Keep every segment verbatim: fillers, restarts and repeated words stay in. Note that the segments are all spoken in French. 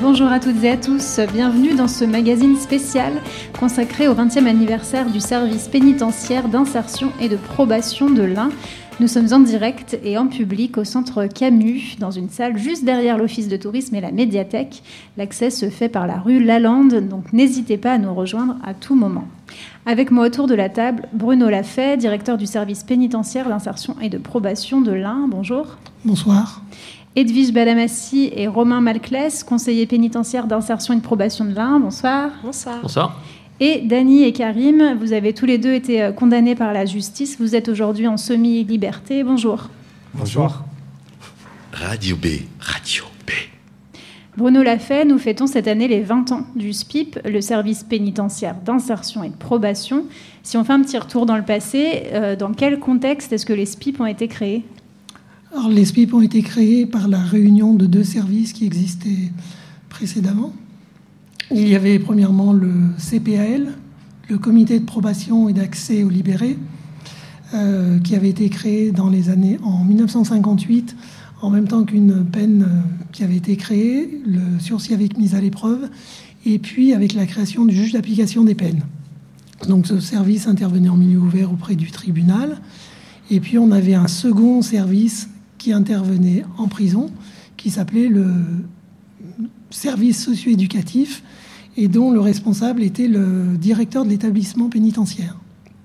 Bonjour à toutes et à tous, bienvenue dans ce magazine spécial consacré au vingtième anniversaire du service pénitentiaire d'insertion et de probation de l'Ain. Nous sommes en direct et en public au centre Camus, dans une salle juste derrière l'office de tourisme et la médiathèque. L'accès se fait par la rue Lalande, donc n'hésitez pas à nous rejoindre à tout moment. Avec moi autour de la table, Bruno Lafay, directeur du service pénitentiaire d'insertion et de probation de l'Ain. Bonjour. Bonsoir. Edwige Balamassi et Romain Malclès, conseillers pénitentiaires d'insertion et de probation de l'Ain. Bonsoir. Bonsoir. Bonsoir. Et Dany et Karim, vous avez tous les deux été condamnés par la justice. Vous êtes aujourd'hui en semi-liberté. Bonjour. Bonjour. Radio B, Radio B. Bruno Lafay, nous fêtons cette année les vingt ans du S P I P, le service pénitentiaire d'insertion et de probation. Si on fait un petit retour dans le passé, euh, dans quel contexte est-ce que les S P I P ont été créés ? Alors, les S P I P ont été créés par la réunion de deux services qui existaient précédemment. Il y avait premièrement le C P A L, le Comité de probation et d'accès aux libérés, euh, qui avait été créé dans les années en dix-neuf cent cinquante-huit, en même temps qu'une peine euh, qui avait été créée, le sursis avec mise à l'épreuve, et puis avec la création du juge d'application des peines. Donc ce service intervenait en milieu ouvert auprès du tribunal. Et puis on avait un second service qui intervenait en prison, qui s'appelait le service socio-éducatif, et dont le responsable était le directeur de l'établissement pénitentiaire.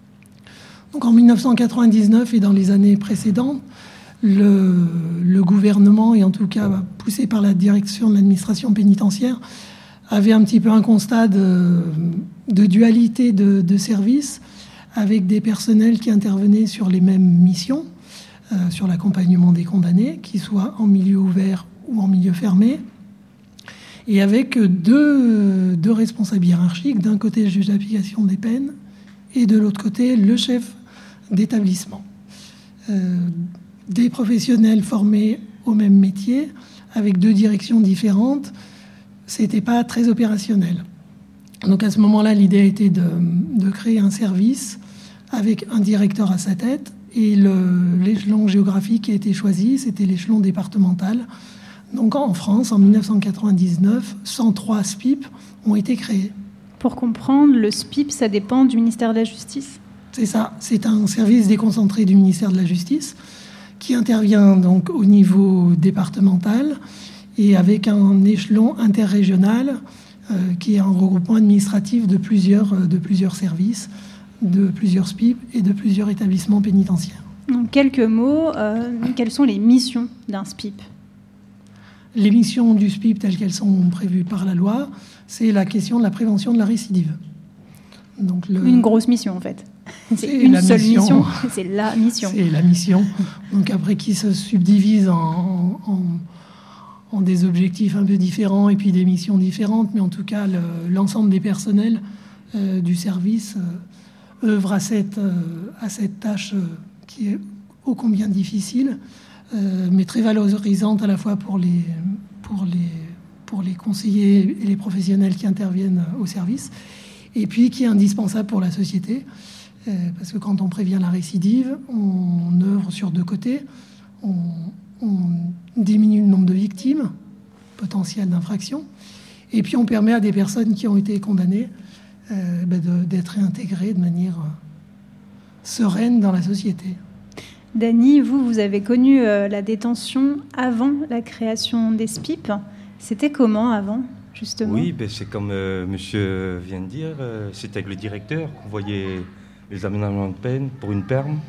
Donc en dix-neuf cent quatre-vingt-dix-neuf et dans les années précédentes, le, le gouvernement, et en tout cas poussé par la direction de l'administration pénitentiaire, avait un petit peu un constat de, de dualité de, de services, avec des personnels qui intervenaient sur les mêmes missions, euh, sur l'accompagnement des condamnés, qu'ils soient en milieu ouvert ou en milieu fermé, et avec deux, deux responsables hiérarchiques, d'un côté le juge d'application des peines et de l'autre côté le chef d'établissement. Euh, des professionnels formés au même métier, avec deux directions différentes, c'était pas très opérationnel. Donc à ce moment-là, l'idée a été de, de créer un service avec un directeur à sa tête, et le, l'échelon géographique qui a été choisi, c'était l'échelon départemental. Donc en France, en dix-neuf cent quatre-vingt-dix-neuf, cent trois S P I P ont été créés. Pour comprendre, le S P I P, ça dépend du ministère de la Justice ? C'est ça, c'est un service déconcentré du ministère de la Justice qui intervient donc au niveau départemental et avec un échelon interrégional euh, qui est un regroupement administratif de plusieurs, de plusieurs services, de plusieurs S P I P et de plusieurs établissements pénitentiaires. En quelques mots, euh, quelles sont les missions d'un S P I P ? Les missions du S P I P telles qu'elles sont prévues par la loi, c'est la question de la prévention de la récidive. Donc le... Une grosse mission en fait. C'est, c'est une seule mission. mission. C'est la mission. C'est la mission. Donc après, qui se subdivise en, en, en des objectifs un peu différents et puis des missions différentes, mais en tout cas, le, l'ensemble des personnels euh, du service euh, œuvrent à cette, euh, à cette tâche euh, qui est ô combien difficile, euh, mais très valorisante à la fois pour les, pour les, pour les conseillers et les professionnels qui interviennent au service, et puis qui est indispensable pour la société. Parce que quand on prévient la récidive, on œuvre sur deux côtés. On, on diminue le nombre de victimes potentielles d'infraction. Et puis on permet à des personnes qui ont été condamnées euh, ben de, d'être réintégrées de manière sereine dans la société. Dany, vous, vous avez connu euh, la détention avant la création des S P I P. C'était comment avant, justement ? Oui, ben c'est comme euh, monsieur vient de dire, euh, c'était avec le directeur qu'on voyait les aménagements de peine pour une perme.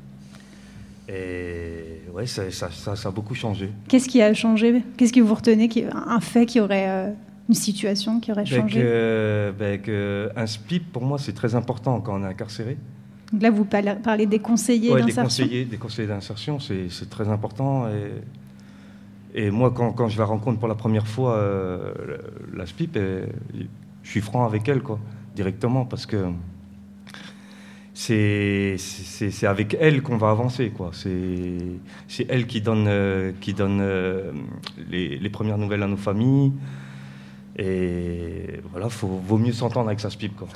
Et ouais, ça, ça, ça, ça a beaucoup changé. Qu'est-ce qui a changé ? Qu'est-ce que vous retenez qui, un fait qui aurait... Euh, une situation qui aurait ben changé que, ben que un S P I P, pour moi, c'est très important quand on est incarcéré. Donc là, vous parlez des conseillers ouais, d'insertion. Des conseillers, des conseillers d'insertion, c'est, c'est très important. Et, et moi, quand, quand je la rencontre pour la première fois, euh, la S P I P, je suis franc avec elle, quoi, directement, parce que C'est, c'est, c'est avec elle qu'on va avancer, quoi. C'est, c'est elle qui donne, euh, qui donne euh, les, les premières nouvelles à nos familles. Et voilà, faut, vaut mieux s'entendre avec sa S P I P, quoi.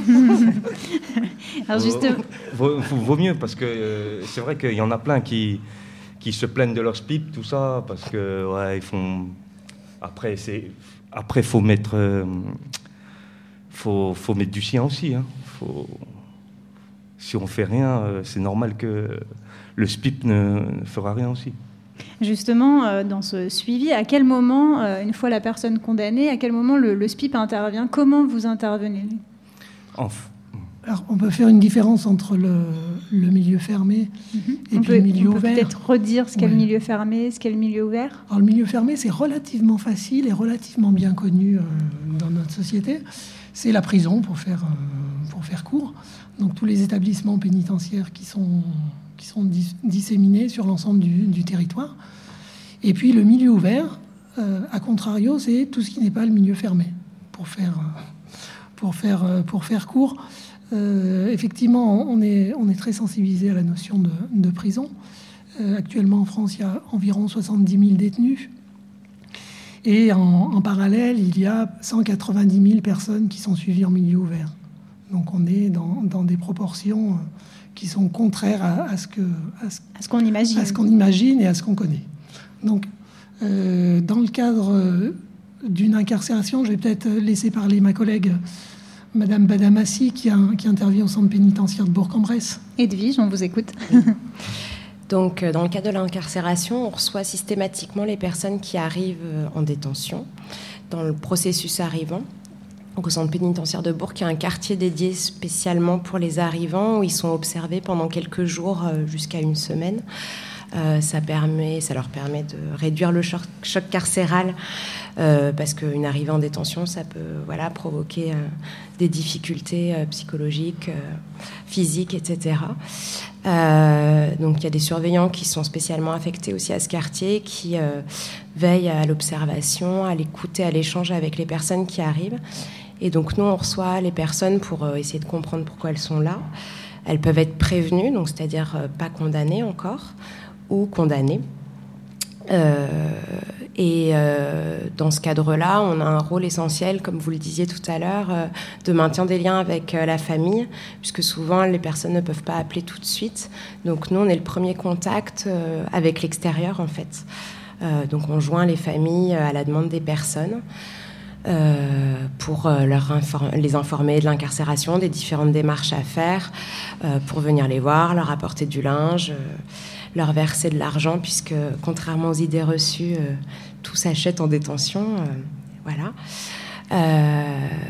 Alors justement... vaut, vaut, vaut mieux, parce que euh, c'est vrai qu'il y en a plein qui, qui se plaignent de leur S P I P, tout ça, parce que ouais, ils font... Après, c'est, après, faut mettre, euh, faut, faut mettre du sien aussi. Hein. Faut, si on fait rien, euh, c'est normal que le S P I P ne, ne fera rien aussi. Justement, euh, dans ce suivi, à quel moment, euh, une fois la personne condamnée, à quel moment le, le S P I P intervient? Comment vous intervenez? Enfin. Alors, on peut faire une différence entre le, le milieu fermé mmh. et on puis peut, le milieu on peut ouvert. Peut-être redire ce qu'est ouais. le milieu fermé, ce qu'est le milieu ouvert. Alors, le milieu fermé, c'est relativement facile et relativement bien connu euh, dans notre société. C'est la prison, pour faire, euh, pour faire court. Donc, tous les établissements pénitentiaires qui sont, qui sont dis- disséminés sur l'ensemble du, du territoire. Et puis, le milieu ouvert, euh, à contrario, c'est tout ce qui n'est pas le milieu fermé, pour faire, euh, pour faire, euh, pour faire court. Euh, effectivement, on est, on est très sensibilisé à la notion de, de prison. Euh, actuellement, en France, il y a environ soixante-dix mille détenus. Et en, en parallèle, il y a cent quatre-vingt-dix mille personnes qui sont suivies en milieu ouvert. Donc, on est dans, dans des proportions qui sont contraires à, à ce que, à ce, à ce qu'on imagine. à ce qu'on imagine et à ce qu'on connaît. Donc, euh, dans le cadre d'une incarcération, je vais peut-être laisser parler ma collègue Madame Badamassi, qui, a, qui intervient au centre pénitentiaire de Bourg-en-Bresse. Edwige, on vous écoute. Oui. Donc, dans le cadre de l'incarcération, on reçoit systématiquement les personnes qui arrivent en détention. Dans le processus arrivant, donc au centre pénitentiaire de Bourg, il y a un quartier dédié spécialement pour les arrivants, où ils sont observés pendant quelques jours jusqu'à une semaine. Euh, ça, permet, ça leur permet de réduire le choc, choc carcéral euh, parce qu'une arrivée en détention, ça peut voilà, provoquer euh, des difficultés euh, psychologiques, euh, physiques, et cetera. Euh, donc il y a des surveillants qui sont spécialement affectés aussi à ce quartier, qui euh, veillent à l'observation, à l'écoute et à l'échange avec les personnes qui arrivent. Et donc nous, on reçoit les personnes pour euh, essayer de comprendre pourquoi elles sont là. Elles peuvent être prévenues, donc c'est-à-dire euh, pas condamnées encore, ou condamnés. Euh, et euh, dans ce cadre-là, on a un rôle essentiel, comme vous le disiez tout à l'heure, euh, de maintien des liens avec euh, la famille, puisque souvent les personnes ne peuvent pas appeler tout de suite. Donc nous, on est le premier contact euh, avec l'extérieur, en fait. Euh, donc on joint les familles à la demande des personnes. Euh, pour euh, leur inform- les informer de l'incarcération, des différentes démarches à faire, euh, pour venir les voir, leur apporter du linge, euh, leur verser de l'argent, puisque contrairement aux idées reçues, euh, tout s'achète en détention. Euh, voilà. Euh,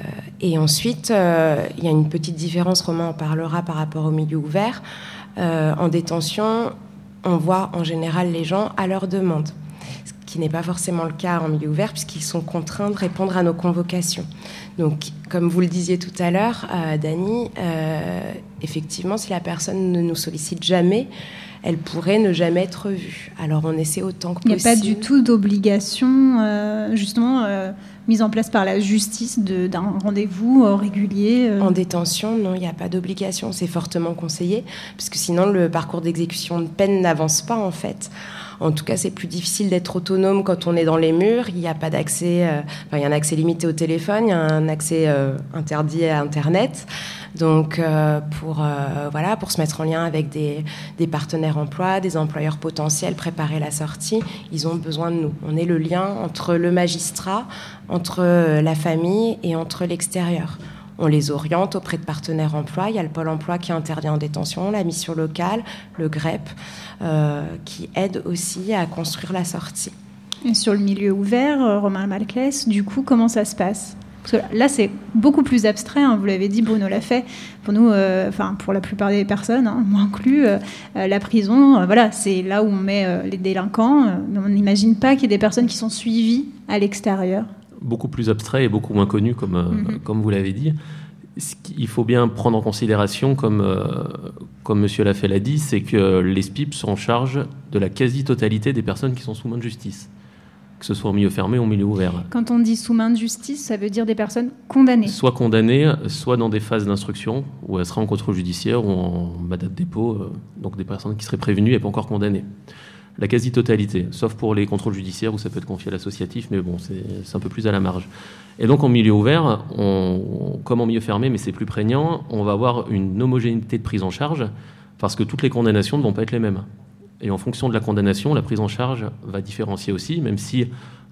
et ensuite, euh, il y a une petite différence, Romain en parlera par rapport au milieu ouvert. Euh, en détention, on voit en général les gens à leur demande, ce qui n'est pas forcément le cas en milieu ouvert, puisqu'ils sont contraints de répondre à nos convocations. Donc, comme vous le disiez tout à l'heure, euh, Dany, euh, effectivement, si la personne ne nous sollicite jamais, elle pourrait ne jamais être vue. Alors, on essaie autant que possible. Il n'y a pas du tout d'obligation, euh, justement, euh, mise en place par la justice de, d'un rendez-vous euh, régulier euh. En détention, non, il n'y a pas d'obligation. C'est fortement conseillé, parce que sinon, le parcours d'exécution de peine n'avance pas, en fait. En tout cas, c'est plus difficile d'être autonome quand on est dans les murs. Il n'y a pas d'accès... Euh, enfin, il y a un accès limité au téléphone, il y a un accès euh, interdit à Internet. Donc, euh, pour, euh, voilà, pour se mettre en lien avec des, des partenaires emploi, des employeurs potentiels, préparer la sortie, ils ont besoin de nous. On est le lien entre le magistrat, entre la famille et entre l'extérieur. On les oriente auprès de partenaires emploi. Il y a le Pôle emploi qui intervient en détention, la mission locale, le G R E P, euh, qui aide aussi à construire la sortie. Et sur le milieu ouvert, euh, Romain Malclès, du coup, comment ça se passe ? Parce que là, c'est beaucoup plus abstrait, hein, vous l'avez dit, Bruno l'a fait. Pour nous, euh, enfin, pour la plupart des personnes, hein, moi inclus, euh, la prison, euh, voilà, c'est là où on met euh, les délinquants. Euh, mais on n'imagine pas qu'il y ait des personnes qui sont suivies à l'extérieur. Beaucoup plus abstrait et beaucoup moins connu, comme, euh, mm-hmm. comme vous l'avez dit. Ce qu'il faut bien prendre en considération, comme, euh, comme M. Lafay l'a dit, c'est que les S P I P sont en charge de la quasi-totalité des personnes qui sont sous main de justice, que ce soit en milieu fermé ou en milieu ouvert. Quand on dit sous main de justice, ça veut dire des personnes condamnées. Soit condamnées, soit dans des phases d'instruction, où elles seraient en contrôle judiciaire ou en mandat de dépôt, euh, donc des personnes qui seraient prévenues et pas encore condamnées. La quasi-totalité, sauf pour les contrôles judiciaires où ça peut être confié à l'associatif, mais bon, c'est, c'est un peu plus à la marge. Et donc en milieu ouvert, on, comme en milieu fermé, mais c'est plus prégnant, on va avoir une homogénéité de prise en charge, parce que toutes les condamnations ne vont pas être les mêmes. Et en fonction de la condamnation, la prise en charge va différencier aussi, même si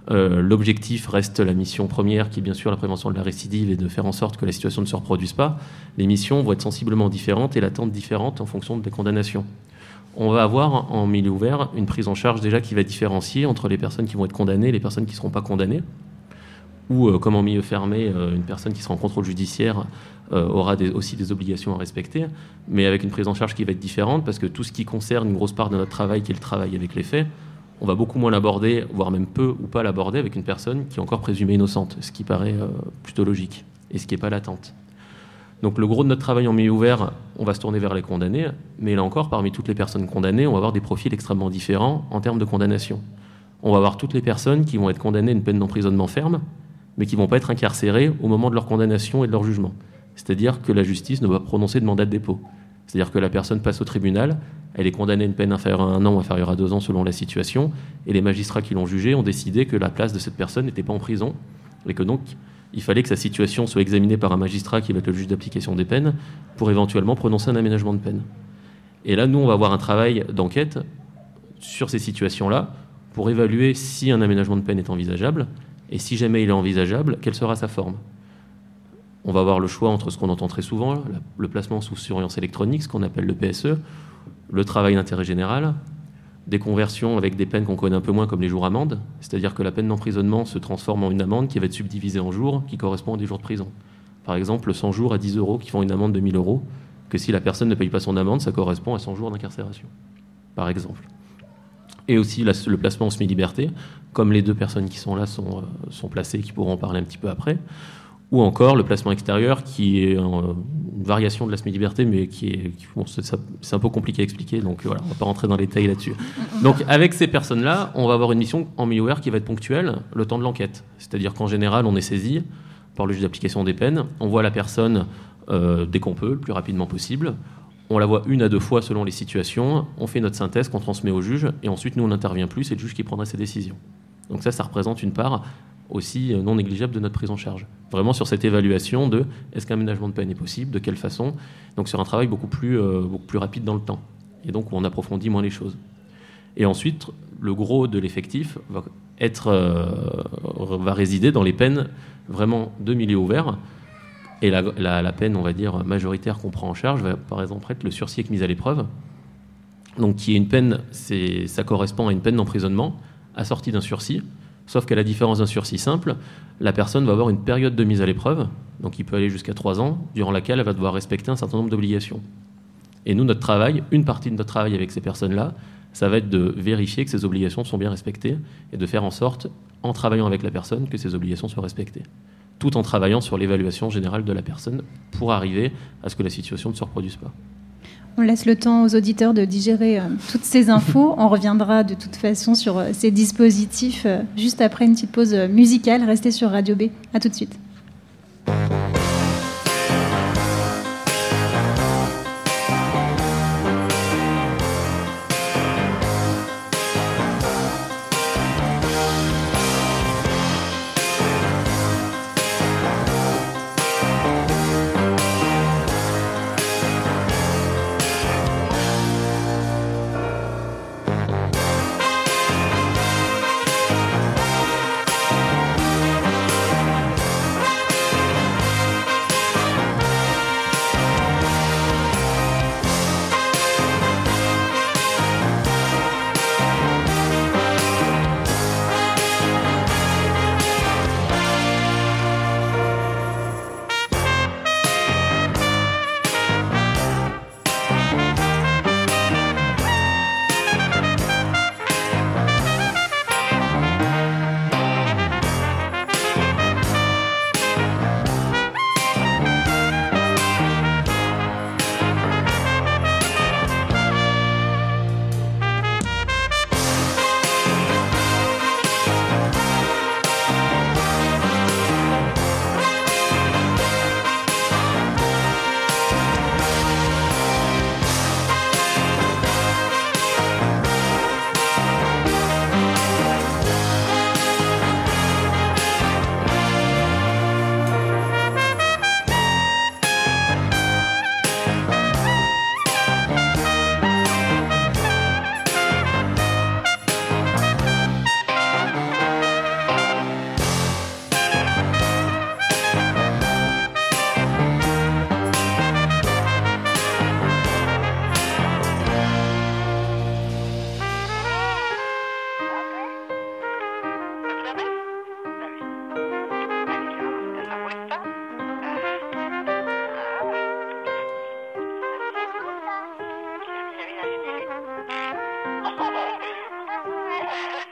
Euh, l'objectif reste la mission première, qui est bien sûr la prévention de la récidive et de faire en sorte que la situation ne se reproduise pas. Les missions vont être sensiblement différentes et l'attente différente en fonction des condamnations. On va avoir en milieu ouvert une prise en charge déjà qui va différencier entre les personnes qui vont être condamnées et les personnes qui ne seront pas condamnées. Ou euh, comme en milieu fermé, euh, une personne qui sera en contrôle judiciaire euh, aura des, aussi des obligations à respecter, mais avec une prise en charge qui va être différente, parce que tout ce qui concerne une grosse part de notre travail, qui est le travail avec les faits, on va beaucoup moins l'aborder, voire même peu ou pas l'aborder avec une personne qui est encore présumée innocente, ce qui paraît euh, plutôt logique, et ce qui n'est pas l'attente. Donc le gros de notre travail en milieu ouvert, on va se tourner vers les condamnés, mais là encore, parmi toutes les personnes condamnées, on va avoir des profils extrêmement différents en termes de condamnation. On va avoir toutes les personnes qui vont être condamnées à une peine d'emprisonnement ferme, mais qui ne vont pas être incarcérés au moment de leur condamnation et de leur jugement. C'est-à-dire que la justice ne va pas prononcer de mandat de dépôt. C'est-à-dire que la personne passe au tribunal, elle est condamnée à une peine inférieure à un an ou inférieure à deux ans selon la situation, et les magistrats qui l'ont jugée ont décidé que la place de cette personne n'était pas en prison, et que donc il fallait que sa situation soit examinée par un magistrat qui va être le juge d'application des peines pour éventuellement prononcer un aménagement de peine. Et là, nous, on va avoir un travail d'enquête sur ces situations-là pour évaluer si un aménagement de peine est envisageable, et si jamais il est envisageable, quelle sera sa forme. On va avoir le choix entre ce qu'on entend très souvent, le placement sous surveillance électronique, ce qu'on appelle le P S E, le travail d'intérêt général, des conversions avec des peines qu'on connaît un peu moins comme les jours amendes, c'est-à-dire que la peine d'emprisonnement se transforme en une amende qui va être subdivisée en jours, qui correspond à des jours de prison. Par exemple, cent jours à dix euros qui font une amende de mille euros, que si la personne ne paye pas son amende, ça correspond à cent jours d'incarcération, par exemple. Et aussi la, le placement en semi-liberté, comme les deux personnes qui sont là sont, euh, sont placées, qui pourront en parler un petit peu après, ou encore le placement extérieur, qui est euh, une variation de la semi-liberté, mais qui est, qui, bon, c'est, ça, c'est un peu compliqué à expliquer, donc voilà, on ne va pas rentrer dans les détails là-dessus. Donc avec ces personnes-là, on va avoir une mission en milieu ouvert qui va être ponctuelle le temps de l'enquête. C'est-à-dire qu'en général, on est saisi par le juge d'application des peines, on voit la personne euh, dès qu'on peut, le plus rapidement possible, on la voit une à deux fois selon les situations, on fait notre synthèse qu'on transmet au juge, et ensuite nous on n'intervient plus, c'est le juge qui prendra ses décisions. Donc ça, ça représente une part aussi non négligeable de notre prise en charge. Vraiment sur cette évaluation de est-ce qu'un aménagement de peine est possible, de quelle façon, donc sur un travail beaucoup plus, euh, beaucoup plus rapide dans le temps, et donc où on approfondit moins les choses. Et ensuite, le gros de l'effectif va, être, euh, va résider dans les peines vraiment de milieu ouvert, et la, la, la peine, on va dire, majoritaire qu'on prend en charge va par exemple être le sursis avec mise à l'épreuve, donc qui est une peine, c'est, ça correspond à une peine d'emprisonnement assortie d'un sursis, sauf qu'à la différence d'un sursis simple, la personne va avoir une période de mise à l'épreuve, donc il peut aller jusqu'à trois ans, durant laquelle elle va devoir respecter un certain nombre d'obligations. Et nous, notre travail, une partie de notre travail avec ces personnes-là, ça va être de vérifier que ces obligations sont bien respectées et de faire en sorte, en travaillant avec la personne, que ces obligations soient respectées, tout en travaillant sur l'évaluation générale de la personne pour arriver à ce que la situation ne se reproduise pas. On laisse le temps aux auditeurs de digérer euh, toutes ces infos. On reviendra de toute façon sur euh, ces dispositifs euh, juste après une petite pause euh, musicale. Restez sur Radio B. À tout de suite.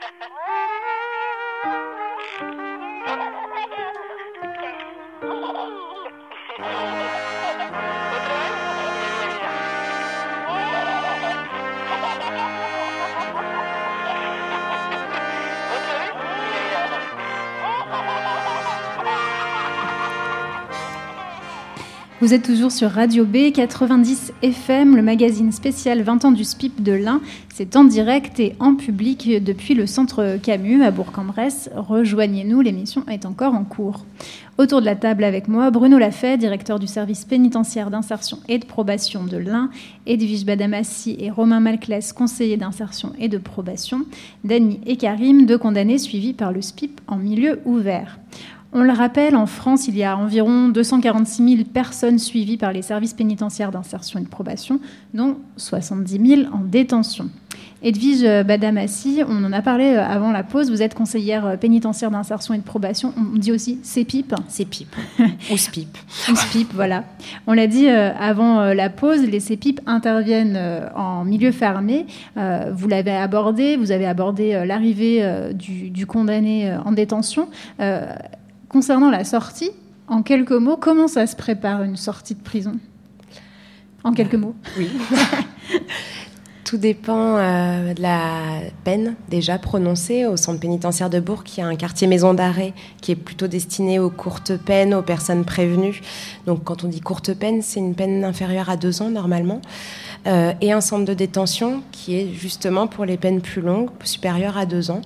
Vous êtes toujours sur Radio B quatre-vingt-dix F M, le magazine spécial vingt ans du S P I P de l'Ain. C'est en direct et en public depuis le centre Camus à Bourg-en-Bresse. Rejoignez-nous, l'émission est encore en cours. Autour de la table avec moi, Bruno Lafay, directeur du service pénitentiaire d'insertion et de probation de l'Ain, Edwige Badamassi et Romain Malclès, conseillers d'insertion et de probation, Dany et Karim, deux condamnés suivis par le S P I P en milieu ouvert. On le rappelle, en France, il y a environ deux cent quarante-six mille personnes suivies par les services pénitentiaires d'insertion et de probation, dont soixante-dix mille en détention. Edwige Badamassi, on en a parlé avant la pause, vous êtes conseillère pénitentiaire d'insertion et de probation, on dit aussi C P I P. C P I P, ou S P I P. Ou S P I P, voilà. On l'a dit avant la pause, les C P I P interviennent en milieu fermé. Vous l'avez abordé, vous avez abordé l'arrivée du, du condamné en détention. Concernant la sortie, en quelques mots, comment ça se prépare une sortie de prison ? En quelques mots. Oui. Tout dépend euh, de la peine déjà prononcée au centre pénitentiaire de Bourg, qui a un quartier maison d'arrêt qui est plutôt destiné aux courtes peines, aux personnes prévenues. Donc quand on dit courte peine, c'est une peine inférieure à deux ans normalement. Euh, et un centre de détention qui est justement pour les peines plus longues, supérieures à deux ans.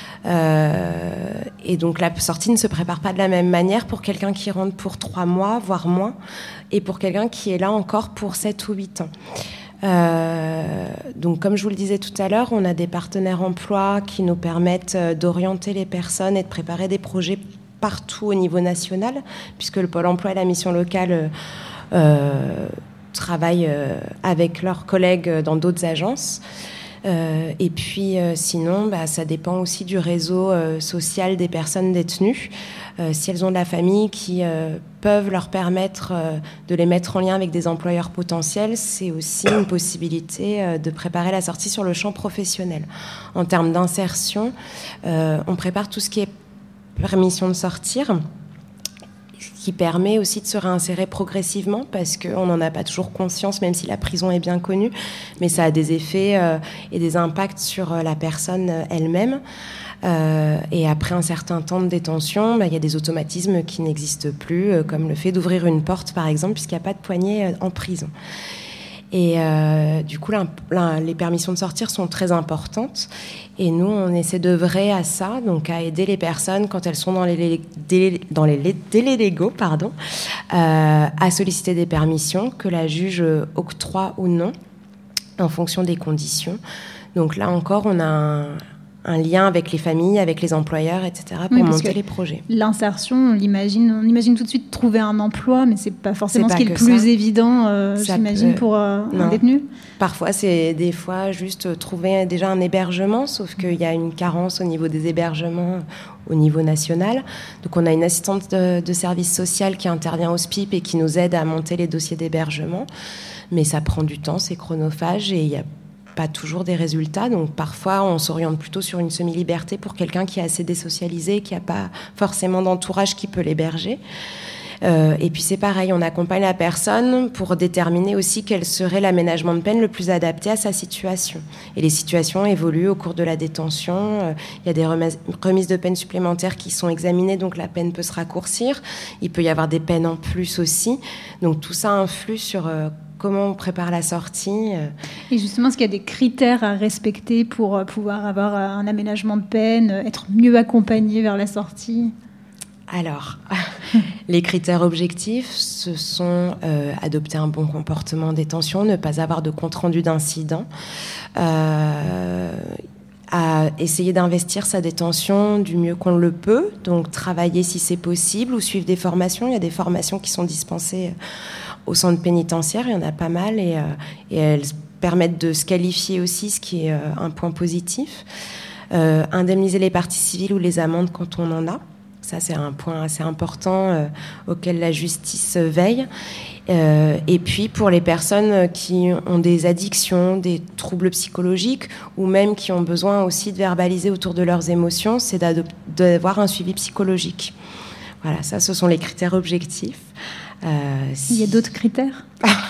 Euh, et donc la sortie ne se prépare pas de la même manière pour quelqu'un qui rentre pour trois mois, voire moins, et pour quelqu'un qui est là encore pour sept ou huit ans. Euh, donc comme je vous le disais tout à l'heure, on a des partenaires emploi qui nous permettent d'orienter les personnes et de préparer des projets partout au niveau national, puisque le Pôle emploi et la mission locale euh, travaillent avec leurs collègues dans d'autres agences. Euh, et puis euh, sinon, bah, ça dépend aussi du réseau euh, social des personnes détenues. Euh, si elles ont de la famille qui euh, peuvent leur permettre euh, de les mettre en lien avec des employeurs potentiels, c'est aussi une possibilité euh, de préparer la sortie sur le champ professionnel. En termes d'insertion, euh, on prépare tout ce qui est permission de sortir, qui permet aussi de se réinsérer progressivement, parce qu'on n'en a pas toujours conscience, même si la prison est bien connue, mais ça a des effets euh, et des impacts sur euh, la personne elle-même. Euh, et après un certain temps de détention, bah, y a des automatismes qui n'existent plus, euh, comme le fait d'ouvrir une porte, par exemple, puisqu'il n'y a pas de poignée euh, en prison. Et euh, du coup, là, là, les permissions de sortir sont très importantes. Et nous, on essaie d'œuvrer à ça, donc à aider les personnes quand elles sont dans les délais, dans les délais légaux, pardon, euh, à solliciter des permissions que la juge octroie ou non, en fonction des conditions. Donc là encore, on a un, un lien avec les familles, avec les employeurs, et cetera, pour oui, monter les projets. L'insertion, on l'imagine, on imagine tout de suite trouver un emploi, mais c'est pas forcément c'est pas ce qui est le plus ça. évident, euh, j'imagine, peut... pour euh, un détenu. Parfois, c'est des fois juste trouver déjà un hébergement, sauf qu'il y a une carence au niveau des hébergements au niveau national. Donc, on a une assistante de, de service social qui intervient au S P I P et qui nous aide à monter les dossiers d'hébergement. Mais ça prend du temps, c'est chronophage et il y a pas toujours des résultats, donc parfois on s'oriente plutôt sur une semi-liberté pour quelqu'un qui est assez désocialisé, qui n'a pas forcément d'entourage qui peut l'héberger. Euh, et puis c'est pareil, on accompagne la personne pour déterminer aussi quel serait l'aménagement de peine le plus adapté à sa situation. Et les situations évoluent au cours de la détention. Euh, il y a des remises, remises de peine supplémentaires qui sont examinées, donc la peine peut se raccourcir. Il peut y avoir des peines en plus aussi. Donc tout ça influe sur euh, comment on prépare la sortie. Et justement, est-ce qu'il y a des critères à respecter pour pouvoir avoir un aménagement de peine, être mieux accompagné vers la sortie ? Alors, les critères objectifs, ce sont euh, adopter un bon comportement en détention, ne pas avoir de compte-rendu d'incident, euh, à essayer d'investir sa détention du mieux qu'on le peut, donc travailler si c'est possible ou suivre des formations. Il y a des formations qui sont dispensées au centre pénitentiaire, il y en a pas mal, et, euh, et elles permettent de se qualifier aussi, ce qui est euh, un point positif. Euh, indemniser les parties civiles ou les amendes quand on en a. Ça, c'est un point assez important euh, auquel la justice veille. Euh, et puis pour les personnes qui ont des addictions, des troubles psychologiques, ou même qui ont besoin aussi de verbaliser autour de leurs émotions, c'est d'avoir un suivi psychologique. Voilà, ça, ce sont les critères objectifs. Euh, si... Il y a d'autres critères ?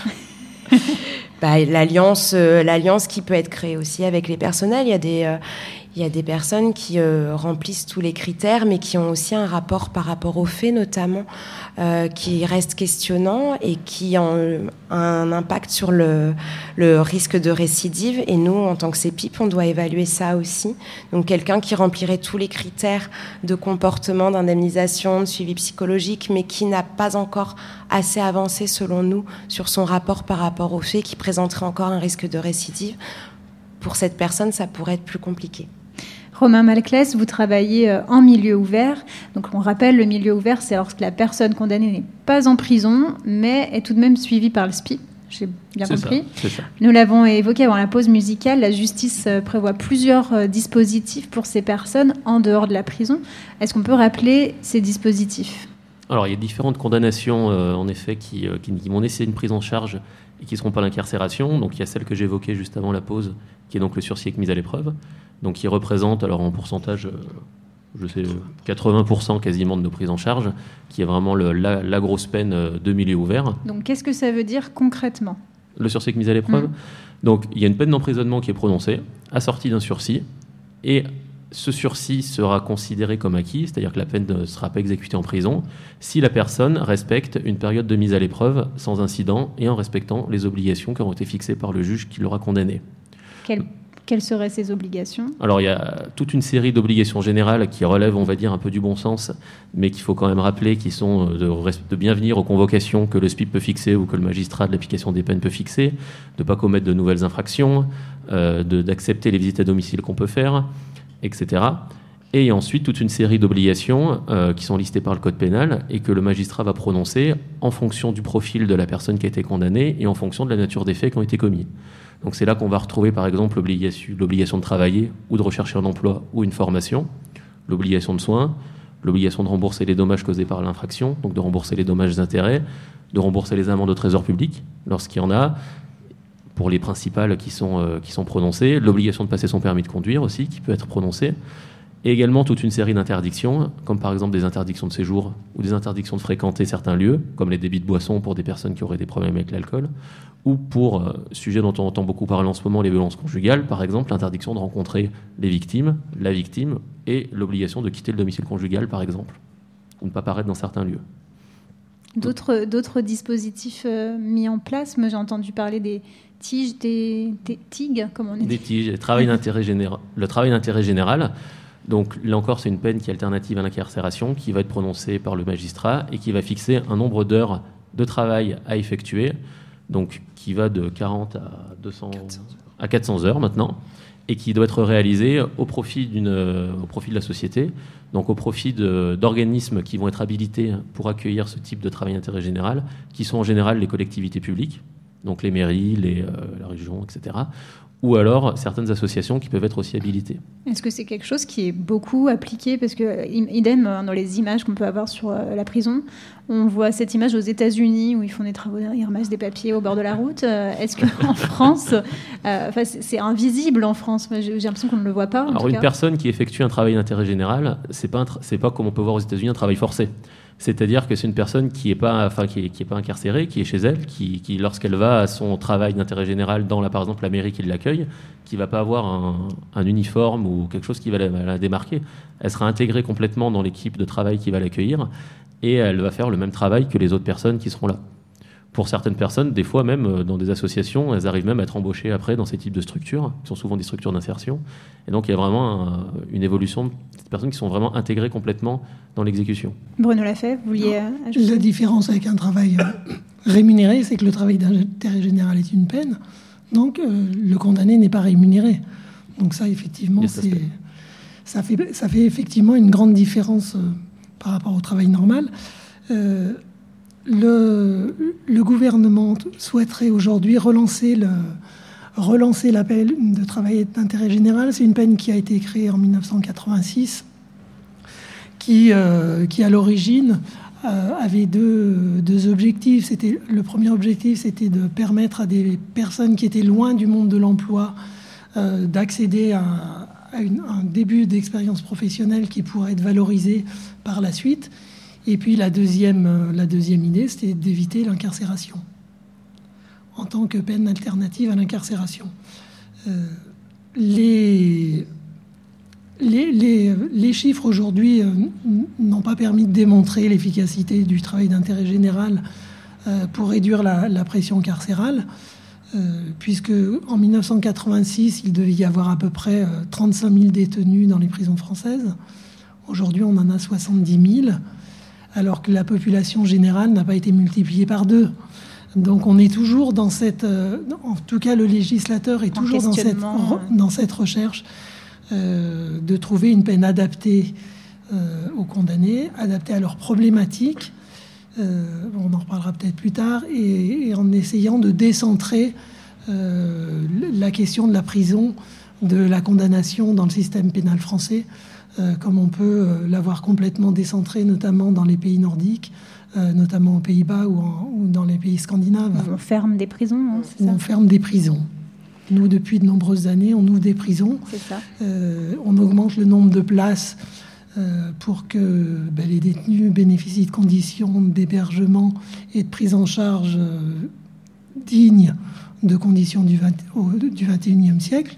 bah, l'alliance, euh, l'alliance qui peut être créée aussi avec les personnels. Il y a des, euh, il y a des personnes qui euh, remplissent tous les critères, mais qui ont aussi un rapport par rapport aux faits, notamment, euh, qui reste questionnant et qui ont un impact sur le, le risque de récidive. Et nous, en tant que C P I P, on doit évaluer ça aussi. Donc, quelqu'un qui remplirait tous les critères de comportement, d'indemnisation, de suivi psychologique, mais qui n'a pas encore assez avancé, selon nous, sur son rapport par rapport aux faits, qui présenterait encore un risque de récidive. Pour cette personne, ça pourrait être plus compliqué. Romain Malclès, vous travaillez en milieu ouvert. Donc, on rappelle, le milieu ouvert, c'est lorsque la personne condamnée n'est pas en prison, mais est tout de même suivie par le S P I. J'ai bien c'est compris. Ça, c'est ça. Nous l'avons évoqué avant la pause musicale. La justice prévoit plusieurs dispositifs pour ces personnes en dehors de la prison. Est-ce qu'on peut rappeler ces dispositifs ? Alors, il y a différentes condamnations, euh, en effet, qui, euh, qui, qui vont nécessiter une prise en charge et qui ne seront pas l'incarcération. Donc, il y a celle que j'évoquais juste avant la pause, qui est donc le sursis avec mise à l'épreuve. Donc, qui représente, alors en pourcentage, euh, je sais, quatre-vingts pour cent quasiment de nos prises en charge, qui est vraiment le, la, la grosse peine de milieu ouvert. Donc, qu'est-ce que ça veut dire concrètement ? Le sursis avec mise à l'épreuve. Mmh. Donc, il y a une peine d'emprisonnement qui est prononcée, assortie d'un sursis, et ce sursis sera considéré comme acquis, c'est-à-dire que la peine ne sera pas exécutée en prison, si la personne respecte une période de mise à l'épreuve sans incident et en respectant les obligations qui auront été fixées par le juge qui l'aura condamné. Quelle Quelles seraient ces obligations ? Alors, il y a toute une série d'obligations générales qui relèvent, on va dire, un peu du bon sens, mais qu'il faut quand même rappeler, qui sont de, de bien venir aux convocations que le S P I P peut fixer ou que le magistrat de l'application des peines peut fixer, de ne pas commettre de nouvelles infractions, euh, de, d'accepter les visites à domicile qu'on peut faire, et cetera. Et ensuite, toute une série d'obligations euh, qui sont listées par le Code pénal et que le magistrat va prononcer en fonction du profil de la personne qui a été condamnée et en fonction de la nature des faits qui ont été commis. Donc c'est là qu'on va retrouver par exemple l'obligation, l'obligation de travailler ou de rechercher un emploi ou une formation, l'obligation de soins, l'obligation de rembourser les dommages causés par l'infraction, donc de rembourser les dommages et intérêts, de rembourser les amendes au trésor public lorsqu'il y en a, pour les principales qui sont, euh, qui sont prononcées, l'obligation de passer son permis de conduire aussi qui peut être prononcée, et également toute une série d'interdictions, comme par exemple des interdictions de séjour ou des interdictions de fréquenter certains lieux, comme les débits de boissons pour des personnes qui auraient des problèmes avec l'alcool, ou pour, euh, sujet dont on entend beaucoup parler en ce moment, les violences conjugales, par exemple, l'interdiction de rencontrer les victimes, la victime, et l'obligation de quitter le domicile conjugal, par exemple, ou ne pas paraître dans certains lieux. D'autres, d'autres dispositifs euh, mis en place, moi j'ai entendu parler des tiges, des, des T I G, comment on dit ? Des tiges, le travail d'intérêt général. Le travail d'intérêt général. Donc là encore, c'est une peine qui est alternative à l'incarcération, qui va être prononcée par le magistrat et qui va fixer un nombre d'heures de travail à effectuer, donc qui va de quarante à deux cents, à quatre cents heures maintenant, et qui doit être réalisé au profit, d'une, au profit de la société, donc au profit de, d'organismes qui vont être habilités pour accueillir ce type de travail d'intérêt général, qui sont en général les collectivités publiques, donc les mairies, les, euh, la région, et cetera, ou alors certaines associations qui peuvent être aussi habilitées. Est-ce que c'est quelque chose qui est beaucoup appliqué ? Parce que, idem, dans les images qu'on peut avoir sur la prison, on voit cette image aux États-Unis où ils font des travaux, ils ramassent des papiers au bord de la route. Est-ce qu'en France, euh, c'est invisible en France ? J'ai l'impression qu'on ne le voit pas. En alors, tout une cas. personne qui effectue un travail d'intérêt général, c'est pas, tra- c'est pas comme on peut voir aux États-Unis un travail forcé. C'est-à-dire que c'est une personne qui n'est pas, enfin, qui est, qui est pas incarcérée, qui est chez elle, qui, qui lorsqu'elle va à son travail d'intérêt général dans, la, par exemple, la mairie qui l'accueille, qui ne va pas avoir un, un uniforme ou quelque chose qui va la, la démarquer. Elle sera intégrée complètement dans l'équipe de travail qui va l'accueillir et elle va faire le même travail que les autres personnes qui seront là. Pour certaines personnes, des fois même dans des associations, elles arrivent même à être embauchées après dans ces types de structures, qui sont souvent des structures d'insertion. Et donc il y a vraiment un, une évolution de personnes qui sont vraiment intégrées complètement dans l'exécution. Bruno Lafay, vous vouliez ajouter ? La différence avec un travail rémunéré, c'est que le travail d'intérêt général est une peine, donc euh, le condamné n'est pas rémunéré. Donc ça, effectivement, c'est, ça, fait, ça fait effectivement une grande différence euh, par rapport au travail normal. Euh, Le, le gouvernement souhaiterait aujourd'hui relancer, le, relancer la peine de travail d'intérêt général. C'est une peine qui a été créée en mille neuf cent quatre-vingt-six, qui, euh, qui à l'origine euh, avait deux, deux objectifs. C'était, le premier objectif, c'était de permettre à des personnes qui étaient loin du monde de l'emploi euh, d'accéder à, à, une, à un début d'expérience professionnelle qui pourrait être valorisé par la suite. Et puis la deuxième, euh, la deuxième idée, c'était d'éviter l'incarcération en tant que peine alternative à l'incarcération. Euh, les... Les, les, les chiffres aujourd'hui euh, n'ont pas permis de démontrer l'efficacité du travail d'intérêt général euh, pour réduire la, la pression carcérale, euh, puisque en dix-neuf cent quatre-vingt-six, il devait y avoir à peu près euh, trente-cinq mille détenus dans les prisons françaises. Aujourd'hui, on en a soixante-dix mille, alors que la population générale n'a pas été multipliée par deux. Donc on est toujours dans cette... Euh, en tout cas, le législateur est en toujours dans cette, dans cette recherche Euh, de trouver une peine adaptée euh, aux condamnés, adaptée à leurs problématiques, euh, on en reparlera peut-être plus tard, et, et en essayant de décentrer euh, la question de la prison, de la condamnation dans le système pénal français, euh, comme on peut euh, l'avoir complètement décentré, notamment dans les pays nordiques, euh, notamment aux Pays-Bas ou, en, ou dans les pays scandinaves. On ferme des prisons, hein, c'est où ça ? On ferme des prisons. Nous, depuis de nombreuses années, on ouvre des prisons. C'est ça. Euh, on augmente le nombre de places euh, pour que ben, les détenus bénéficient de conditions d'hébergement et de prise en charge euh, dignes de conditions du, vingt, au, du vingt et unième siècle.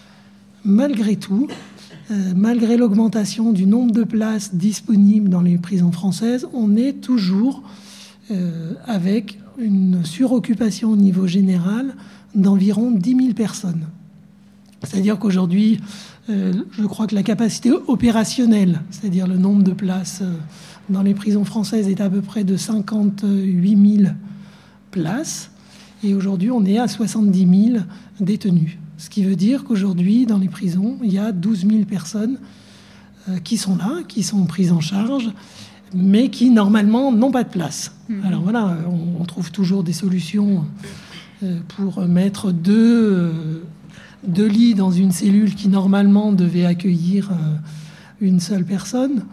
Malgré tout, euh, malgré l'augmentation du nombre de places disponibles dans les prisons françaises, on est toujours euh, avec une suroccupation au niveau général d'environ dix mille personnes. C'est-à-dire qu'aujourd'hui, euh, je crois que la capacité opérationnelle, c'est-à-dire le nombre de places euh, dans les prisons françaises, est à peu près de cinquante-huit mille places. Et aujourd'hui, on est à soixante-dix mille détenus. Ce qui veut dire qu'aujourd'hui, dans les prisons, il y a douze mille personnes euh, qui sont là, qui sont prises en charge, mais qui, normalement, n'ont pas de place. Mmh. Alors voilà, on, on trouve toujours des solutions pour mettre deux, deux lits dans une cellule qui normalement devait accueillir une seule personne.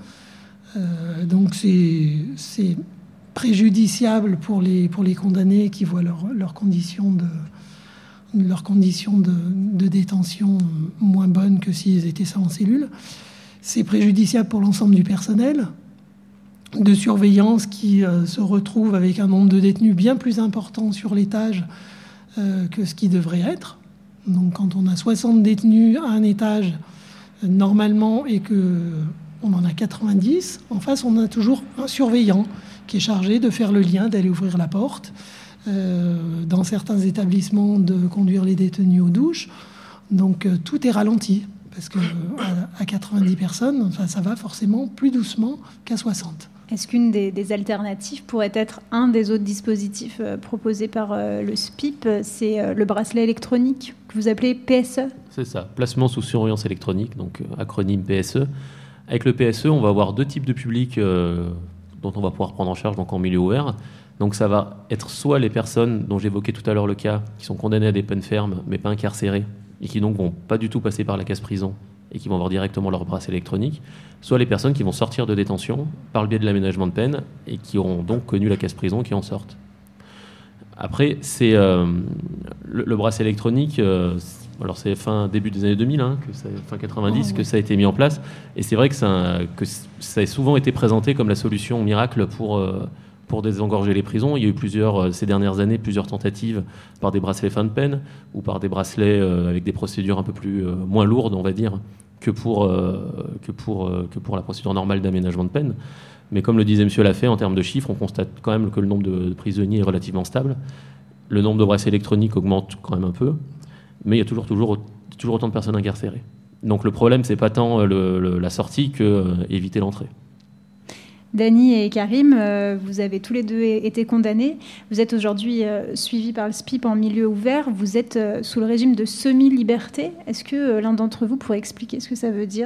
Donc c'est, c'est préjudiciable pour les, pour les condamnés qui voient leurs leur conditions, de, leur condition de, de détention moins bonnes que s'ils étaient ça en cellule. C'est préjudiciable pour l'ensemble du personnel de surveillance qui euh, se retrouve avec un nombre de détenus bien plus important sur l'étage euh, que ce qui devrait être. Donc quand on a soixante détenus à un étage euh, normalement et qu'on en a quatre-vingt-dix, en face on a toujours un surveillant qui est chargé de faire le lien, d'aller ouvrir la porte, euh, dans certains établissements de conduire les détenus aux douches. Donc euh, tout est ralenti parce qu'à à quatre-vingt-dix personnes, enfin, ça va forcément plus doucement qu'à soixante. Est-ce qu'une des, des alternatives pourrait être un des autres dispositifs euh, proposés par euh, le S P I P, c'est euh, le bracelet électronique que vous appelez P S E ? C'est ça, placement sous surveillance électronique, donc euh, acronyme P S E. Avec le P S E, on va avoir deux types de publics euh, dont on va pouvoir prendre en charge donc en milieu ouvert. Donc ça va être soit les personnes dont j'évoquais tout à l'heure le cas, qui sont condamnées à des peines fermes mais pas incarcérées, et qui donc vont pas du tout passer par la case prison et qui vont avoir directement leur bracelet électronique, soit les personnes qui vont sortir de détention par le biais de l'aménagement de peine et qui auront donc connu la case prison et qui en sortent. Après, c'est euh, le, le bracelet électronique, euh, alors c'est fin début des années deux mille, hein, que ça, fin quatre-vingt-dix, oh, oui. que ça a été mis en place, et c'est vrai que ça, que ça a souvent été présenté comme la solution miracle pour... Euh, pour désengorger les prisons. Il y a eu plusieurs, ces dernières années, plusieurs tentatives par des bracelets fin de peine ou par des bracelets euh, avec des procédures un peu plus, euh, moins lourdes, on va dire, que pour, euh, que, pour, euh, que pour la procédure normale d'aménagement de peine. Mais comme le disait M. Lafay, en termes de chiffres, on constate quand même que le nombre de prisonniers est relativement stable. Le nombre de bracelets électroniques augmente quand même un peu, mais il y a toujours, toujours, toujours autant de personnes incarcérées. Donc le problème, c'est pas tant le, le, la sortie que euh, éviter l'entrée. Dany et Karim, euh, vous avez tous les deux été condamnés. Vous êtes aujourd'hui euh, suivis par le S P I P en milieu ouvert. Vous êtes euh, sous le régime de semi-liberté. Est-ce que euh, l'un d'entre vous pourrait expliquer ce que ça veut dire ?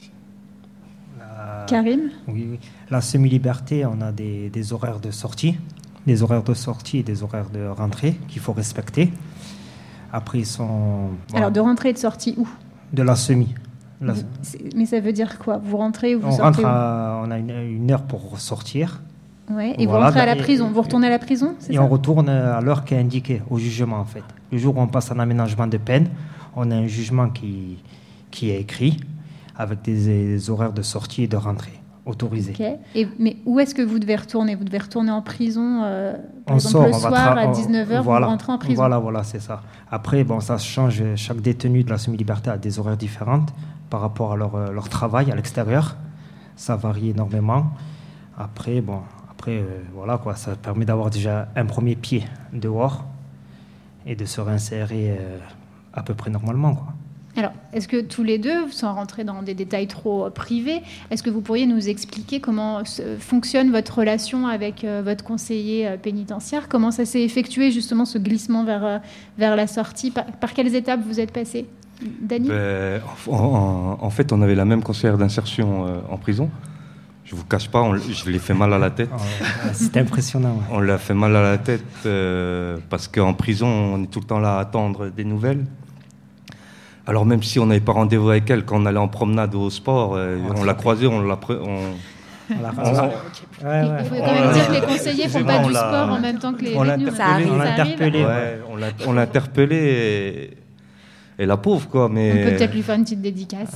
La... Karim ? Oui, oui. La semi-liberté, on a des, des horaires de sortie, des horaires de sortie et des horaires de rentrée qu'il faut respecter. Après, ils sont... Voilà. Alors, de rentrée et de sortie où ? De la semi. La... Mais ça veut dire quoi ? Vous rentrez ou vous on sortez rentre à, On a une, une heure pour sortir. Ouais, et Voilà, vous rentrez à la et- prison, vous retournez à la prison, c'est Et ça? on retourne à l'heure qui est indiquée, au jugement en fait. Le jour où on passe un aménagement de peine, on a un jugement qui, qui est écrit avec des, des horaires de sortie et de rentrée autorisés. Ok. Et, mais où est-ce que vous devez retourner? Vous devez retourner en prison, euh, par On exemple sort, le on va soir tra- à on- dix-neuf heures, voilà, vous rentrez en prison. Voilà, voilà, c'est ça. Après, bon, ça change. Chaque détenu de la semi-liberté a des horaires différents par rapport à leur, euh, leur travail à l'extérieur. Ça varie énormément. Après, bon, après, euh, voilà quoi, ça permet d'avoir déjà un premier pied dehors et de se réinsérer euh, à peu près normalement, quoi. Alors, est-ce que tous les deux, sans rentrer dans des détails trop euh, privés, est-ce que vous pourriez nous expliquer comment se- fonctionne votre relation avec euh, votre conseiller euh, pénitentiaire? Comment ça s'est effectué justement ce glissement vers, euh, vers la sortie? Par, par quelles étapes vous êtes passé? Dany? Ben, en, en- en fait, on avait la même conseillère d'insertion euh, en prison. Je vous cache pas, on- je l'ai fait mal à la tête. Ah, ouais, c'était impressionnant. Ouais. On l'a fait mal à la tête euh, parce qu'en prison, on est tout le temps là à attendre des nouvelles. Alors même si on n'avait pas rendez-vous avec elle, quand on allait en promenade au sport, euh, Ah, on c'est l'a vrai. croisée, on l'a... pre- On... Voilà, On- ça- ouais, Il ouais. faut on quand même l'a- dire que les conseillers font pas Excusez-moi, du on l'a- sport en même temps que les on l'a détenus. Ça arrive. On l'a Ça arrive. interpellé. Ouais, on l'a, on l'a interpellée et... et la pauvre, quoi, mais... On peut peut-être lui faire une petite dédicace.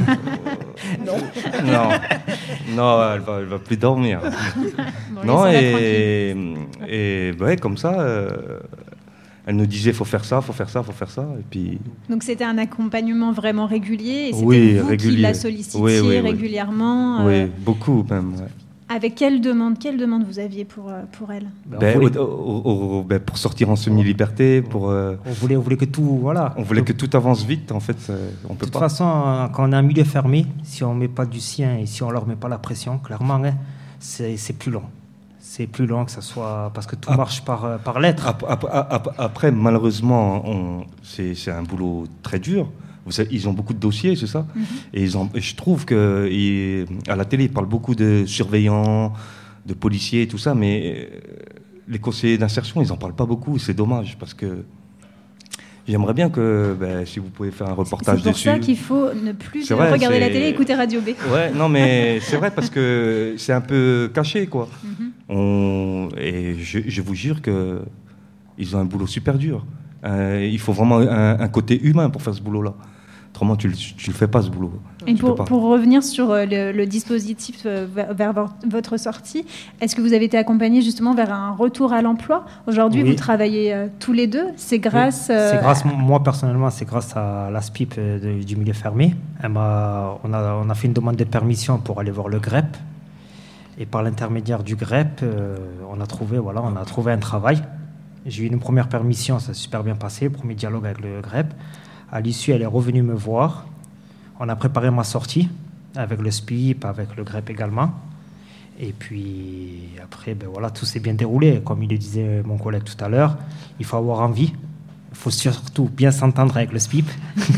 Non, non, elle va, elle va plus dormir. Bon, Non, laissons-la tranquille. et, et ouais, comme ça, euh, elle nous disait faut faire ça, faut faire ça, faut faire ça, et puis Donc c'était un accompagnement vraiment régulier et c'était Oui, vous qui régulier. la sollicitiez Oui, oui, oui. régulièrement. oui, euh, beaucoup même. Ouais. Avec quelle demande, quelle demande vous aviez pour, euh, pour elle? Ben, on, Ben, voulait, au- au- au- ben, pour sortir en semi-liberté, pour, euh, on, voulait, on voulait que tout. Voilà. on voulait que tout avance vite. En fait, euh, on De peut toute pas. façon, euh, quand on a un milieu fermé, si on ne met pas du sien et si on ne leur met pas la pression, clairement, hein, c'est c'est plus long. C'est plus long que ça soit. Parce que tout Ah. marche par, euh, par lettre. Ap- ap- ap- Après, malheureusement, on- c'est c'est un boulot très dur. Vous savez, ils ont beaucoup de dossiers, c'est ça. Mhm. Et ils ont- et je trouve que ils- à la télé, ils parlent beaucoup de surveillants, de policiers, et tout ça, mais euh, les conseillers d'insertion, ils n'en parlent pas beaucoup. C'est dommage parce que j'aimerais bien que, ben, si vous pouvez faire un C'est reportage pour dessus. ça qu'il faut ne plus C'est euh, vrai, regarder la c'est- télé, écouter Radio B. Ouais, non, mais c'est vrai parce que c'est un peu caché, quoi. Mhm. On, et je, je vous jure que ils ont un boulot super dur. Euh, il faut vraiment un, un côté humain pour faire ce boulot-là. Autrement, tu ne le fais pas, ce boulot. Et Tu pour, peux pas. pour revenir sur euh, le, le dispositif euh, vers, vers vo- votre sortie, est-ce que vous avez été accompagné justement vers un retour à l'emploi? Aujourd'hui, Oui. vous travaillez euh, tous les deux. C'est grâce. euh, C'est grâce, moi personnellement, c'est grâce à la S P I P euh, de- du milieu fermé. Elle m'a- on, a, on a fait une demande de permission pour aller voir le G R E P. Et par l'intermédiaire du G R E P, euh, on, a trouvé, voilà, on a trouvé un travail. J'ai eu une première permission, ça s'est super bien passé, premier dialogue avec le G R E P. À l'issue, elle est revenue me voir. On a préparé ma sortie avec le S P I P, avec le G R E P également. Et puis après, ben voilà, tout s'est bien déroulé. Comme il le disait mon collègue tout à l'heure, il faut avoir envie. Il faut surtout bien s'entendre avec le S P I P.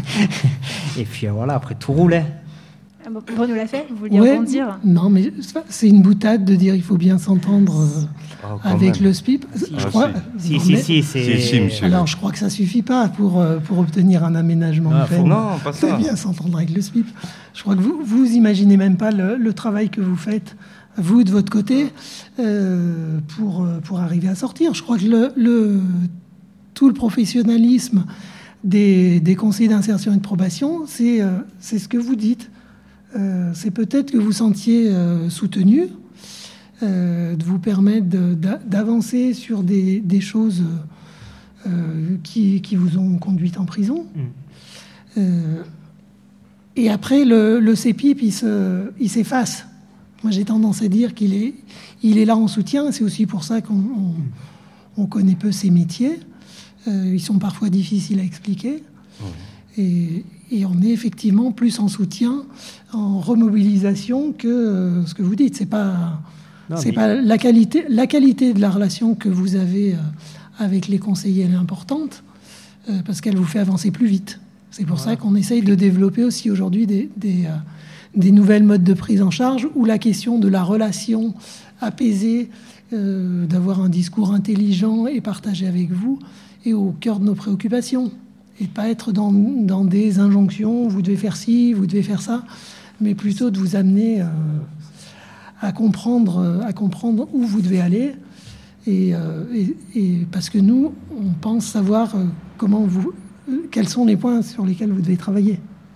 Et puis euh, voilà, après tout roulait. Ah bon, Bruno l'a fait, vous vouliez Ouais, rebondir? non, mais c'est une boutade de dire il faut bien s'entendre euh, Ah, quand avec même. le S P I P. Je Ah, crois, Si, non, si, mais- si, c'est... Si, si, monsieur. Alors, je crois que ça suffit pas pour, euh, pour obtenir un aménagement Ah, de faut- peine. Non, pas C'est ça. bien s'entendre avec le S P I P. Je crois que vous vous imaginez même pas le, le travail que vous faites, vous, de votre côté, euh, pour, euh, pour arriver à sortir. Je crois que le, le, tout le professionnalisme des, des conseillers d'insertion et de probation, c'est euh, c'est ce que vous dites. Euh, c'est peut-être que vous sentiez euh, soutenu, euh, de vous permettre de- d'a- d'avancer sur des, des choses euh, qui, qui vous ont conduite en prison. Mm. Euh, et après, le, le C P I P, il se- il s'efface. Moi, j'ai tendance à dire qu'il est, il est là en soutien. C'est aussi pour ça qu'on on, on connaît peu ces métiers. Euh, ils sont parfois difficiles à expliquer. Et, et on est effectivement plus en soutien, en remobilisation que euh, ce que vous dites. C'est pas, Non, c'est mais- pas la qualité, la qualité de la relation que vous avez euh, avec les conseillers, elle est importante euh, parce qu'elle vous fait avancer plus vite. C'est pour Voilà. ça qu'on essaye de développer aussi aujourd'hui des, des, euh, des nouvelles modes de prise en charge où la question de la relation apaisée, euh, d'avoir un discours intelligent et partagé avec vous est au cœur de nos préoccupations. Et de pas être dans, dans des injonctions, vous devez faire ci, vous devez faire ça, mais plutôt de vous amener euh, à comprendre, à comprendre où vous devez aller. Et, euh, et, et parce que nous, on pense savoir euh, comment vous, euh, quels sont les points sur lesquels vous devez travailler.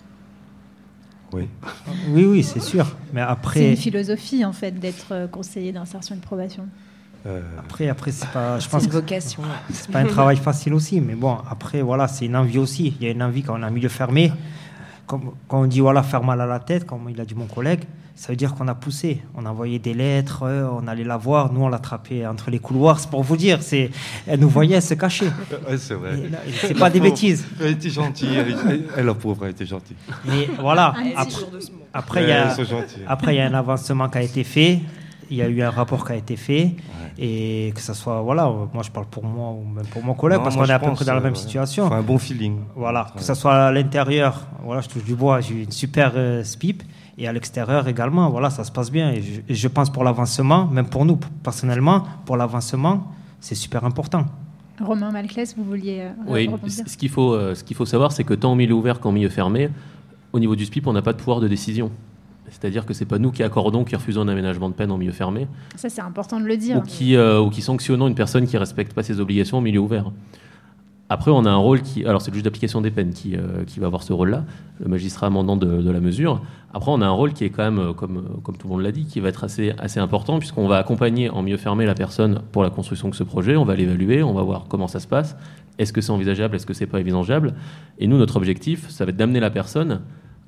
Oui, oui, oui, c'est sûr. Mais après, c'est une philosophie en fait d'être conseiller d'insertion et de probation. Euh... Après, après, c'est pas. Je C'est pense une que vocation. c'est pas un travail facile aussi. Mais bon, après, voilà, c'est une envie aussi. Il y a une envie quand on a un milieu fermé. Comme, quand on dit voilà, faire mal à la tête, comme il a dit mon collègue, ça veut dire qu'on a poussé. On a envoyé des lettres, on allait la voir. Nous, on l'attrapait entre les couloirs. C'est pour vous dire. C'est, elle nous voyait, elle se cachait. Ouais, c'est vrai. Et là, c'est pas des bêtises. Elle était gentille. Elle, elle, la pauvre, elle était gentille. Mais voilà. Ah, Après, après, il y a, après, il y a un avancement qui a été fait. Il y a eu un rapport qui a été fait. Ouais. Et que ça soit, voilà, moi je parle pour moi ou même pour mon collègue, non, parce qu'on est à peu près dans la même euh, situation. Enfin, un bon feeling. Voilà, que ça soit à l'intérieur, voilà, je touche du bois, j'ai une super euh, S P I P, et à l'extérieur également, voilà, ça se passe bien. Et je, et je pense pour l'avancement, même pour nous personnellement, pour l'avancement, c'est super important. Romain Malclès, vous vouliez euh, oui, rebondir. Ce qu'il faut, euh, ce qu'il faut savoir, c'est que tant en milieu ouvert qu'en milieu fermé, au niveau du S P I P, on n'a pas de pouvoir de décision. C'est-à-dire que ce n'est pas nous qui accordons, qui refusons un aménagement de peine en milieu fermé. Ça, c'est important de le dire. Ou qui, euh, ou qui sanctionnons une personne qui ne respecte pas ses obligations en milieu ouvert. Après, on a un rôle qui... Alors, c'est le juge d'application des peines qui, euh, qui va avoir ce rôle-là, le magistrat amendant de, de la mesure. Après, on a un rôle qui est quand même, comme, comme tout le monde l'a dit, qui va être assez, assez important, puisqu'on va accompagner en milieu fermé la personne pour la construction de ce projet. On va l'évaluer, on va voir comment ça se passe. Est-ce que c'est envisageable, est-ce que c'est pas envisageable? Et nous, notre objectif, ça va être d'amener la personne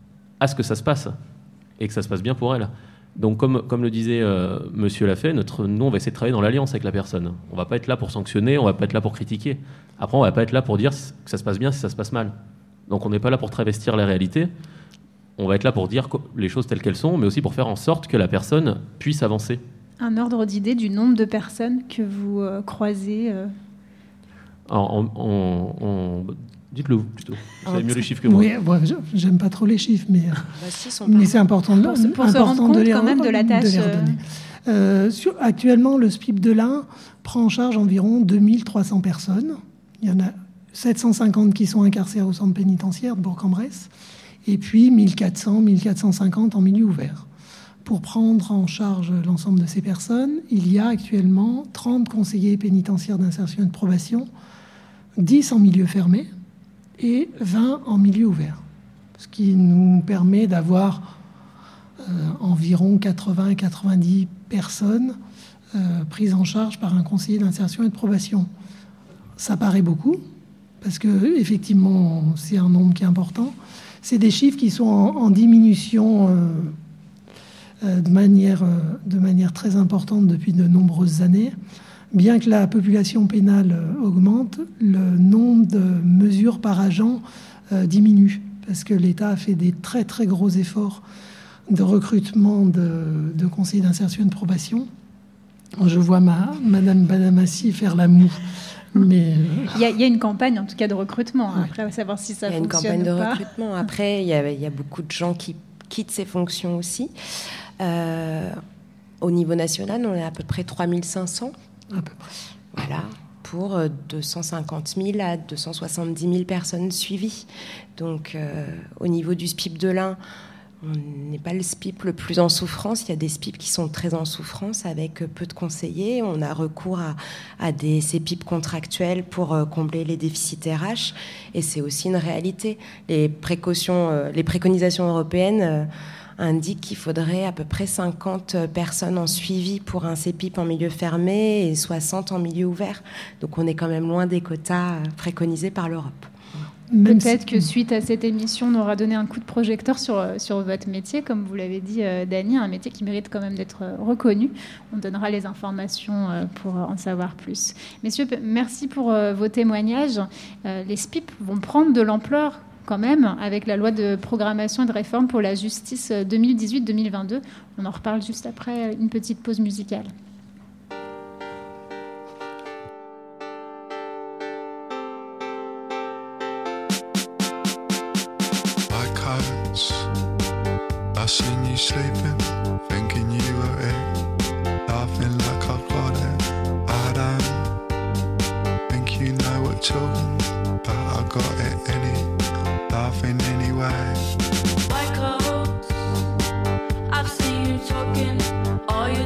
à ce que ça se passe. Et que ça se passe bien pour elle. Donc, comme, comme le disait euh, Monsieur Lafay, notre, nous, on va essayer de travailler dans l'alliance avec la personne. On ne va pas être là pour sanctionner, on ne va pas être là pour critiquer. Après, on ne va pas être là pour dire que ça se passe bien si ça se passe mal. Donc, on n'est pas là pour travestir la réalité. On va être là pour dire les choses telles qu'elles sont, mais aussi pour faire en sorte que la personne puisse avancer. Un ordre d'idée du nombre de personnes que vous euh, croisez euh... Alors, on, on, on... Dites-le vous, plutôt. Vous savez mieux les chiffres que moi. Oui, bon, j'aime pas trop les chiffres, mais, bah, si, mais c'est important de, pour, pour important se rendre compte de les, quand même de la tâche. De les redonner. Euh, sur, actuellement, le S P I P de l'Ain prend en charge environ deux mille trois cents personnes. Il y en a sept cent cinquante qui sont incarcérées au centre pénitentiaire de Bourg-en-Bresse, et puis mille quatre cents, mille quatre cent cinquante en milieu ouvert. Pour prendre en charge l'ensemble de ces personnes, il y a actuellement trente conseillers pénitentiaires d'insertion et de probation, dix en milieu fermé, et vingt en milieu ouvert, ce qui nous permet d'avoir euh, environ quatre-vingts à quatre-vingt-dix personnes euh, prises en charge par un conseiller d'insertion et de probation. Ça paraît beaucoup, parce que effectivement, c'est un nombre qui est important. C'est des chiffres qui sont en, en diminution euh, euh, de manière, euh, de manière très importante depuis de nombreuses années. Bien que la population pénale augmente, le nombre de mesures par agent euh, diminue, parce que l'État a fait des très très gros efforts de recrutement de, de conseillers d'insertion et de probation. Je vois ma, Madame Badamassi faire la moue. Mais il y, a, il y a une campagne en tout cas de recrutement. Hein. Après, on va savoir si ça fonctionne ou pas. Il y a une campagne de recrutement. Après, il y, a, il y a beaucoup de gens qui quittent ces fonctions aussi. Euh, au niveau national, on est à peu près trois mille cinq cents. À peu près. Voilà, pour deux cent cinquante mille à deux cent soixante-dix mille personnes suivies. Donc, euh, au niveau du S P I P de l'Ain, on n'est pas le S P I P le plus en souffrance. Il y a des S P I P qui sont très en souffrance avec peu de conseillers. On a recours à, à des C P I P contractuels pour euh, combler les déficits R H. Et c'est aussi une réalité. Les précautions, euh, les préconisations européennes euh, indique qu'il faudrait à peu près cinquante personnes en suivi pour un C P I P en milieu fermé et soixante en milieu ouvert. Donc on est quand même loin des quotas préconisés par l'Europe. Même Peut-être si... que suite à cette émission, on aura donné un coup de projecteur sur, sur votre métier, comme vous l'avez dit, euh, Dany, un métier qui mérite quand même d'être reconnu. On donnera les informations euh, pour en savoir plus. Messieurs, merci pour euh, vos témoignages. Euh, les S P I P vont prendre de l'ampleur quand même, avec la loi de programmation et de réforme pour la justice deux mille dix-huit deux mille vingt-deux. On en reparle juste après une petite pause musicale. Like hearts, I seen you sleeping, thinking you were it, laughing like I got it. I don't think you know what talking, but I got it in it. Laughing anyway. Like clothes, I've seen you talking all your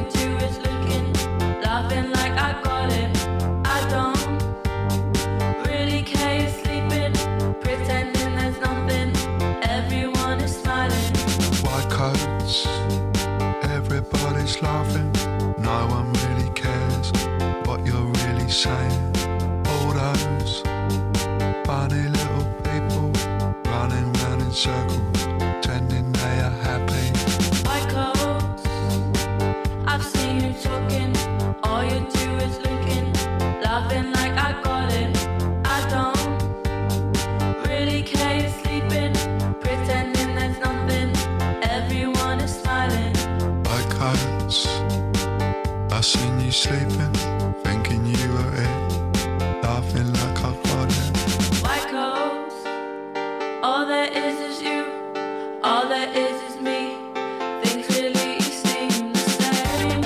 Everybody's laughing, no one really cares what you're really saying. All those funny little people running round in circles, pretending they are happy. Michaels, I've seen you talking, all you do is looking, laughing like I got it. I don't really care, you're sleeping, pretending there's nothing, everyone is smiling. Michaels, I've seen you sleeping, thinking you were it, laughing like I got it. Michaels, all there is is you, all there is is me, things really seem the same.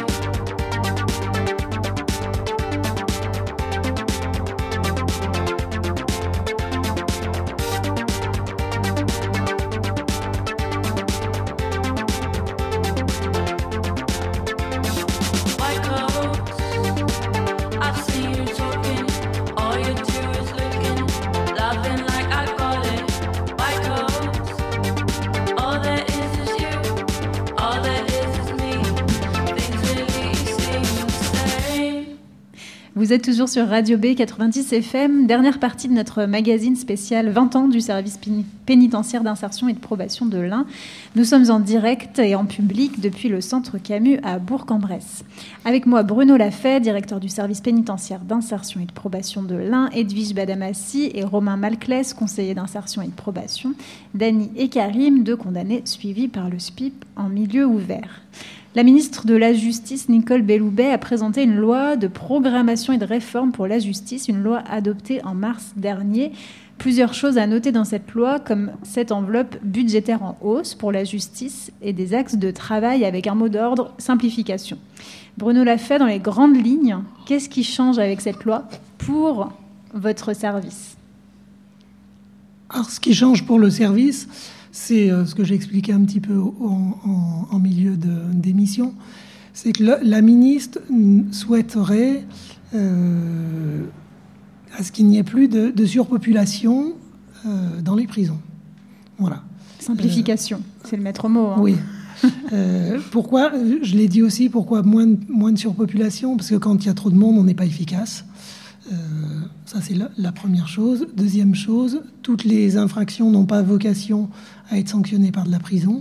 Michaels, I've seen you talking, all you do is looking, laughing like I got it. Michaels, all there is is you, all there is is me, things really seem the same. Vous êtes toujours sur Radio B quatre-vingt-dix F M, dernière partie de notre magazine spécial vingt ans du service péni- pénitentiaire d'insertion et de probation de l'Ain. Nous sommes en direct et en public depuis le centre Camus à Bourg-en-Bresse. Avec moi Bruno Lafay, directeur du service pénitentiaire d'insertion et de probation de l'Ain, Edwige Badamassi et Romain Malclès, conseiller d'insertion et de probation, Dany et Karim, deux condamnés suivis par le S P I P en milieu ouvert. La ministre de la Justice, Nicole Belloubet, a présenté une loi de programmation et de réforme pour la justice, une loi adoptée en mars dernier. Plusieurs choses à noter dans cette loi, comme cette enveloppe budgétaire en hausse pour la justice et des axes de travail avec un mot d'ordre, simplification. Bruno Lafay, dans les grandes lignes, qu'est-ce qui change avec cette loi pour votre service ? Alors, ce qui change pour le service, c'est euh, ce que j'ai expliqué un petit peu en, en, en milieu de, d'émission, c'est que le, la ministre souhaiterait euh, à ce qu'il n'y ait plus de, de surpopulation euh, dans les prisons. Voilà. Simplification, euh, c'est le maître mot. Hein. Oui. euh, pourquoi, je l'ai dit aussi, pourquoi moins de, moins de surpopulation ? Parce que quand il y a trop de monde, on n'est pas efficace. Euh, ça, c'est la, la première chose. Deuxième chose, toutes les infractions n'ont pas vocation à être sanctionnées par de la prison.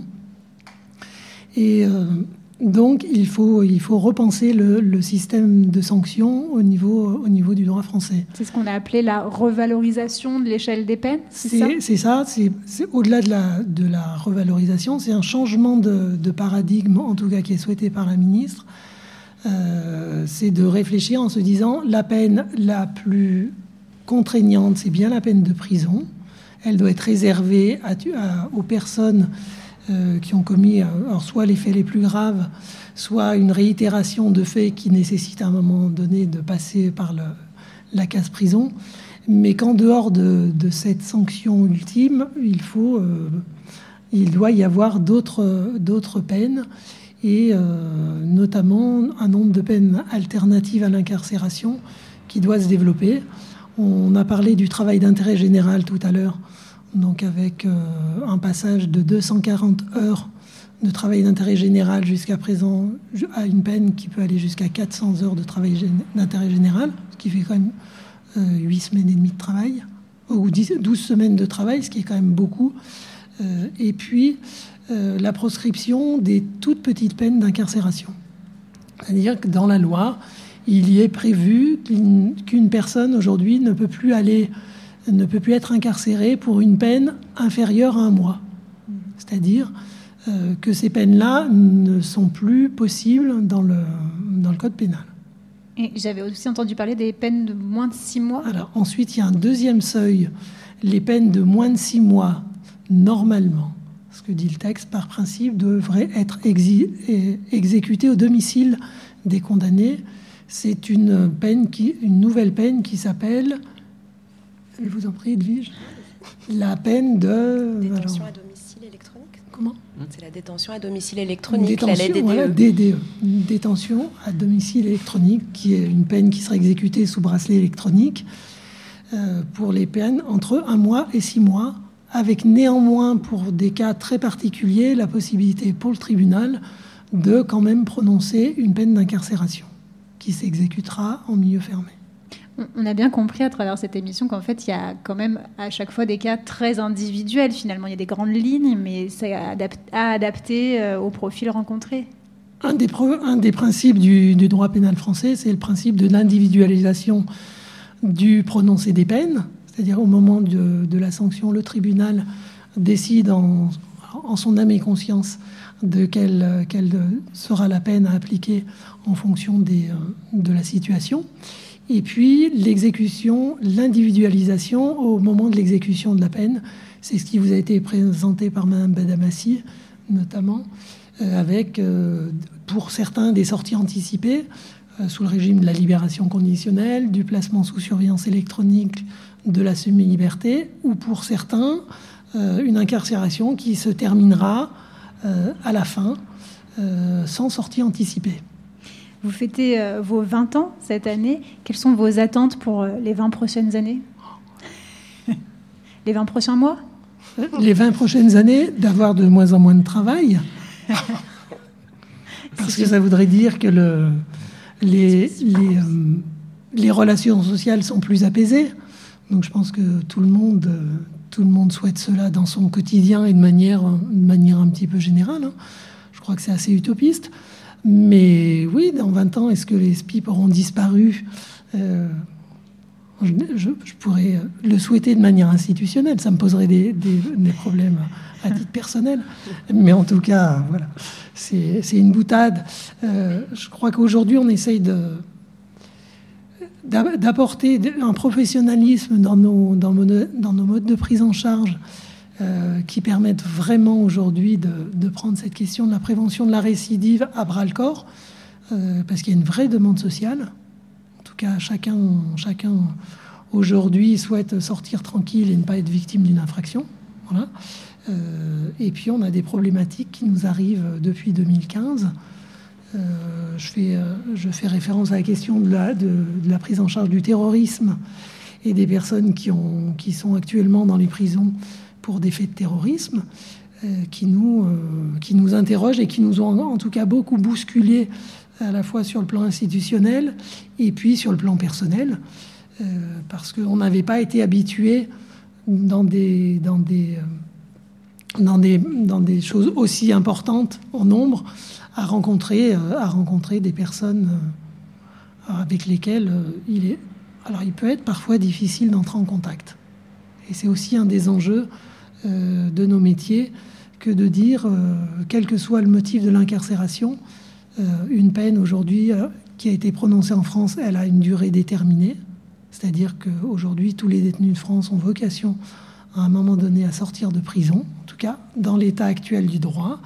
Et euh, donc, il faut, il faut repenser le, le système de sanctions au niveau, au niveau du droit français. C'est ce qu'on a appelé la revalorisation de l'échelle des peines, c'est, c'est ça ? C'est ça. C'est, c'est au-delà de la, de la revalorisation, c'est un changement de, de paradigme, en tout cas qui est souhaité par la ministre. Euh, c'est de réfléchir en se disant la peine la plus contraignante, c'est bien la peine de prison. Elle doit être réservée à, à, aux personnes euh, qui ont commis alors, soit les faits les plus graves, soit une réitération de faits qui nécessite à un moment donné de passer par le, la case prison. Mais qu'en dehors de, de cette sanction ultime, il, faut, euh, il doit y avoir d'autres, d'autres peines. Et euh, notamment un nombre de peines alternatives à l'incarcération qui doit se développer. On a parlé du travail d'intérêt général tout à l'heure, donc avec euh, un passage de deux cent quarante heures de travail d'intérêt général jusqu'à présent à une peine qui peut aller jusqu'à quatre cents heures de travail d'intérêt général, ce qui fait quand même euh, huit semaines et demie de travail, ou dix, douze semaines de travail, ce qui est quand même beaucoup. Euh, et puis... Euh, la proscription des toutes petites peines d'incarcération. C'est-à-dire que dans la loi, il y est prévu qu'une, qu'une personne aujourd'hui ne peut plus aller, ne peut plus être incarcérée pour une peine inférieure à un mois. C'est-à-dire euh, que ces peines-là ne sont plus possibles dans le, dans le code pénal. Et j'avais aussi entendu parler des peines de moins de six mois. Alors ensuite, il y a un deuxième seuil. Les peines de moins de six mois, normalement, ce que dit le texte, par principe, devrait être exi- exécuté au domicile des condamnés. C'est une peine qui, une nouvelle peine qui s'appelle, je vous en prie, Edwige, la peine de... Détention alors, à domicile électronique. Comment ? C'est la détention à domicile électronique, détention, la D D E. Voilà, D D E. Une détention à domicile électronique, qui est une peine qui sera exécutée sous bracelet électronique euh, pour les peines entre un mois et six mois avec néanmoins, pour des cas très particuliers, la possibilité pour le tribunal de quand même prononcer une peine d'incarcération qui s'exécutera en milieu fermé. On a bien compris à travers cette émission qu'en fait, il y a quand même à chaque fois des cas très individuels. Finalement, il y a des grandes lignes, mais c'est adap- à adapter euh, au profil rencontré. Un des, pro- un des principes du, du droit pénal français, c'est le principe de l'individualisation du prononcé des peines. C'est-à-dire au moment de, de la sanction, le tribunal décide en, en son âme et conscience de quelle, quelle sera la peine à appliquer en fonction des, de la situation. Et puis l'exécution, l'individualisation au moment de l'exécution de la peine, c'est ce qui vous a été présenté par Mme Badamassi, notamment, euh, avec, euh, pour certains, des sorties anticipées euh, sous le régime de la libération conditionnelle, du placement sous surveillance électronique, de la semi-liberté, ou pour certains, euh, une incarcération qui se terminera euh, à la fin, euh, sans sortie anticipée. Vous fêtez euh, vos vingt ans cette année. Quelles sont vos attentes pour euh, les vingt prochaines années? Les vingt prochains mois? Les vingt prochaines années, d'avoir de moins en moins de travail. Parce que ça voudrait dire que le, les, les, euh, les relations sociales sont plus apaisées. Donc je pense que tout le monde, euh, tout le monde souhaite cela dans son quotidien et de manière, de manière un petit peu générale. Hein. Je crois que c'est assez utopiste. Mais oui, dans vingt ans, est-ce que les S P I P auront disparu? euh, je, je, je pourrais le souhaiter de manière institutionnelle. Ça me poserait des, des, des problèmes à titre personnel. Mais en tout cas, voilà, c'est, c'est une boutade. Euh, je crois qu'aujourd'hui, on essaye de, d'apporter un professionnalisme dans nos, dans nos, dans nos modes de prise en charge Euh, qui permettent vraiment aujourd'hui de, de prendre cette question de la prévention de la récidive à bras-le-corps, euh, parce qu'il y a une vraie demande sociale. En tout cas, chacun, chacun aujourd'hui souhaite sortir tranquille et ne pas être victime d'une infraction. Voilà. Euh, et puis, on a des problématiques qui nous arrivent depuis deux mille quinze. Euh, je, fais, euh, je fais référence à la question de la, de, de la prise en charge du terrorisme et des personnes qui, ont, qui sont actuellement dans les prisons pour des faits de terrorisme, euh, qui, nous, euh, qui nous interrogent et qui nous ont en tout cas beaucoup bousculés à la fois sur le plan institutionnel et puis sur le plan personnel, euh, parce qu'on n'avait pas été habitués dans des, dans, des, euh, dans, des, dans des choses aussi importantes en nombre à rencontrer, euh, à rencontrer des personnes euh, avec lesquelles euh, il est... Alors il peut être parfois difficile d'entrer en contact. Et c'est aussi un des enjeux Euh, de nos métiers que de dire, euh, quel que soit le motif de l'incarcération, euh, une peine aujourd'hui euh, qui a été prononcée en France, elle a une durée déterminée. C'est-à-dire qu'aujourd'hui, tous les détenus de France ont vocation à un moment donné à sortir de prison, en tout cas dans l'état actuel du droit,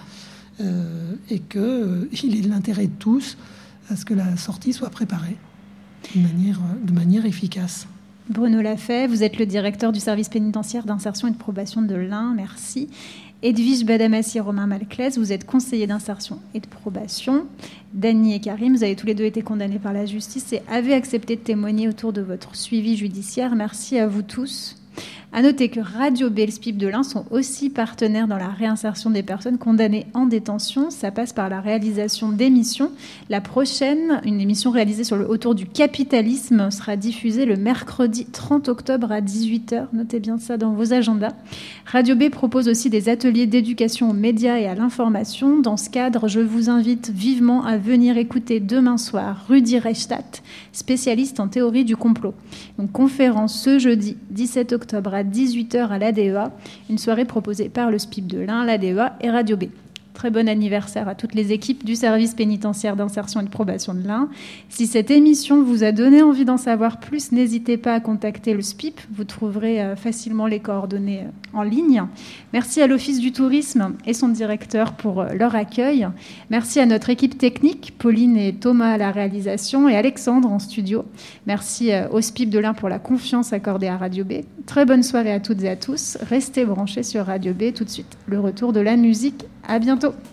euh, et qu'il euh, est de l'intérêt de tous à ce que la sortie soit préparée de manière, de manière efficace. Bruno Lafay, vous êtes le directeur du service pénitentiaire d'insertion et de probation de l'Ain, merci. Edwige Badamassi et Romain Malclès, vous êtes conseiller d'insertion et de probation. Dany et Karim, vous avez tous les deux été condamnés par la justice et avez accepté de témoigner autour de votre suivi judiciaire. Merci à vous tous. À noter que Radio B et le S P I P de l'Ain sont aussi partenaires dans la réinsertion des personnes condamnées en détention. Ça passe par la réalisation d'émissions. La prochaine, une émission réalisée sur le, autour du capitalisme, sera diffusée le mercredi trente octobre à dix-huit heures. Notez bien ça dans vos agendas. Radio B propose aussi des ateliers d'éducation aux médias et à l'information. Dans ce cadre, je vous invite vivement à venir écouter demain soir Rudi Reichstadt, spécialiste en théorie du complot. Donc, conférence ce jeudi dix-sept octobre à dix-huit heures à l'A D E A, une soirée proposée par le S P I P de l'Ain, l'A D E A et Radio B. Très bon anniversaire à toutes les équipes du service pénitentiaire d'insertion et de probation de l'Ain. Si cette émission vous a donné envie d'en savoir plus, n'hésitez pas à contacter le S P I P. Vous trouverez facilement les coordonnées en ligne. Merci à l'Office du tourisme et son directeur pour leur accueil. Merci à notre équipe technique, Pauline et Thomas à la réalisation et Alexandre en studio. Merci au S P I P de l'Ain pour la confiance accordée à Radio B. Très bonne soirée à toutes et à tous. Restez branchés sur Radio B. Tout de suite, le retour de la musique. À bientôt.